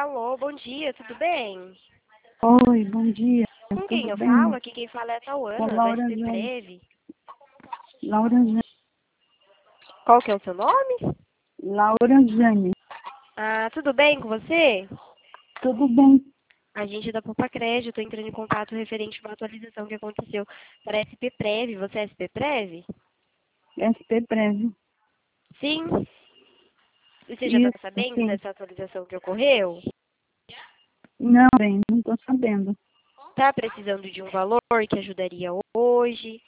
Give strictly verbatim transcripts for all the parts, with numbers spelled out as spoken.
Alô, bom dia, tudo bem? Oi, bom dia. Com quem Tudo eu bem? falo? Aqui quem fala é a É Tauana, do Laura S P Zane. Prev. Laura Zane. Qual que é o seu nome? Laura Zane. Ah, tudo bem com você? Tudo bem? A gente é da Poupa Crédito, estou entrando em contato referente a uma atualização que aconteceu para a S P Prev. Você é S P Prev? S P Prévio. Sim. Você já está Isso, sabendo sim. dessa atualização que ocorreu? Não, bem, não estou sabendo. Tá precisando de um valor que ajudaria hoje?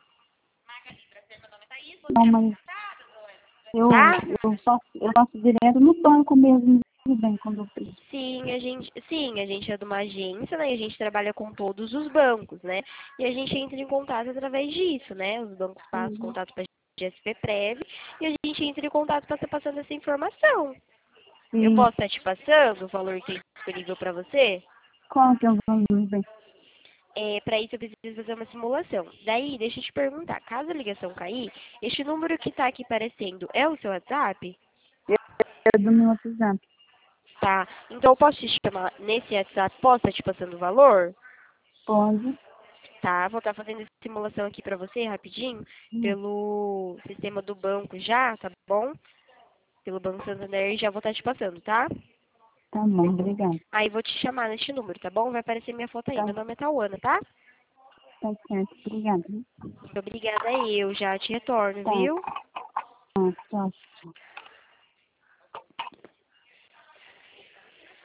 Não, mas eu, Tá? eu, faço, eu faço direto no banco mesmo. Tudo bem, quando eu preciso. Sim, a gente, sim, a gente é de uma agência, né? E a gente trabalha com todos os bancos, né? E a gente entra em contato através disso, né? Os bancos passam Uhum. contato para a S P Prev e a gente entra em contato para estar passando essa informação. Eu Sim. posso estar te passando o valor que tem disponível para você? Qual que é o valor, bem? É, para isso eu preciso fazer uma simulação. Daí, deixa eu te perguntar, caso a ligação cair, este número que está aqui aparecendo é o seu WhatsApp? É do meu WhatsApp. Tá. Então eu posso te chamar nesse WhatsApp, posso estar te passando o valor? Pode. Tá, vou estar fazendo essa simulação aqui pra você rapidinho, Hum, pelo sistema do banco já, tá bom? Pelo Banco Santander e já vou estar te passando, tá? Tá bom, obrigada. Aí vou te chamar neste número, tá bom? Vai aparecer minha foto aí. Tá, Meu nome é Tauana, tá? tá certo, obrigada. Muito obrigada, eu já te retorno, Tá, viu? tá, tchau.